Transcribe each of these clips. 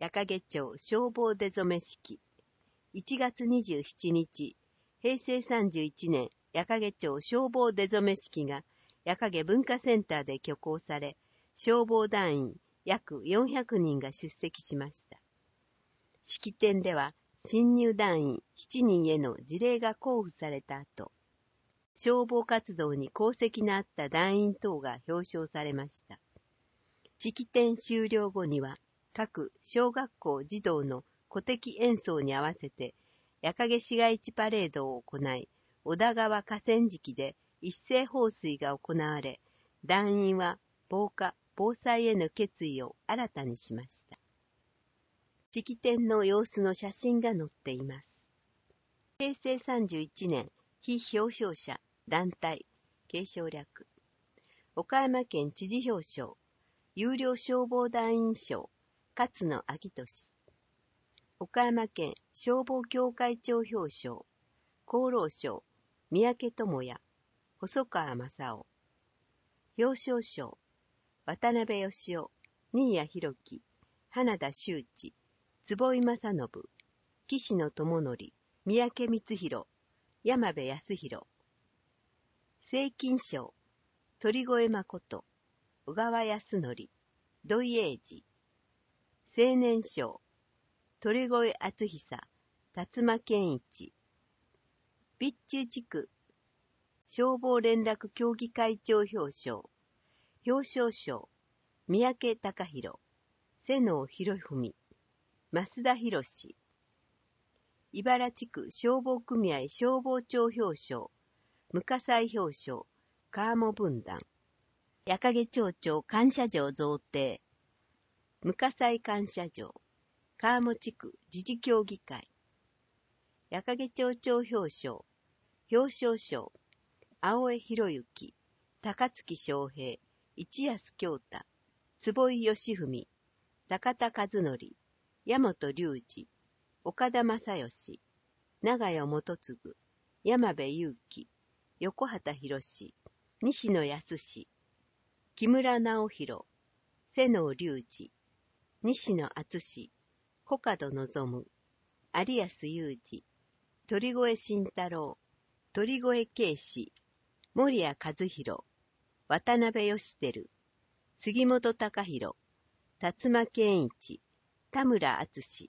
矢掛町消防出初式。1月27日、平成31年、矢掛町消防出初式が矢掛文化センターで挙行され、消防団員約400人が出席しました。式典では、新入団員7人への辞令が交付された後、消防活動に功績のあった団員等が表彰されました。式典終了後には、各小学校児童の鼓笛演奏に合わせて、矢掛市街地パレードを行い、小田川河川敷で一斉放水が行われ、団員は防火・防災への決意を新たにしました。式典の様子の写真が載っています。平成31年、非表彰者、団体、継承略。岡山県知事表彰、有料消防団員賞、勝野昭俊。岡山県消防協会長表彰、厚労省、三宅智也、細川正夫。表彰賞、渡辺義雄、新谷弘樹、花田修一、坪井正信、岸野智則、三宅光弘、山部康弘。政金賞、鳥越誠、小川康則、土井英二。青年賞、鳥越敦久、辰馬健一。備中地区消防連絡協議会長表彰、表彰賞、三宅隆弘、瀬能博文、増田博士。茨地区消防組合消防長表彰、無火災表彰、川面分団。矢掛町長感謝状贈呈、無火災感謝状、川面地区自治協議会。矢掛町長表彰、表彰賞、青江博之、高槻翔平、一安京太、坪井義文、高田和則、大本隆二、岡田正義、長代元次、山部勇樹、横畑博士、西野康史、木村直弘、瀬能隆二、西野敦、小門望、有安裕二、鳥越慎太郎、鳥越慶史、森谷和弘、渡辺義輝、杉本隆弘、辰馬健一、田村敦。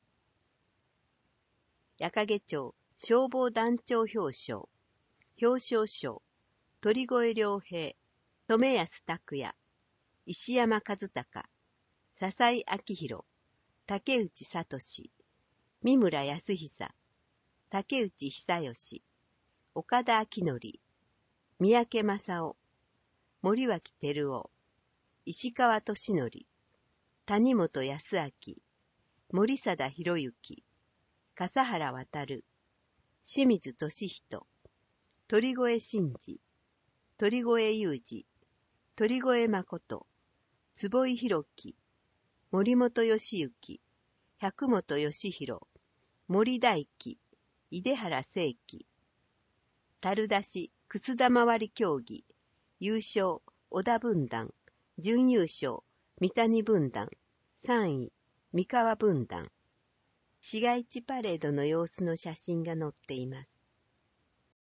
矢掛町消防団長表彰、表彰賞、鳥越良平、留安拓也、石山和孝、笹井明宏、竹内聡、三村康久、竹内久義、岡田明則、三宅正夫、森脇照夫、石川俊則、谷本康明、森貞博之、笠原渉、清水俊人、鳥越真二、鳥越裕二、鳥越誠、坪井弘樹、森本義行、百本義弘、森大輝、出原聖輝。樽出し、楠田回り競技、優勝、小田分団、準優勝、三谷分団、3位、三河分団。市街地パレードの様子の写真が載っています。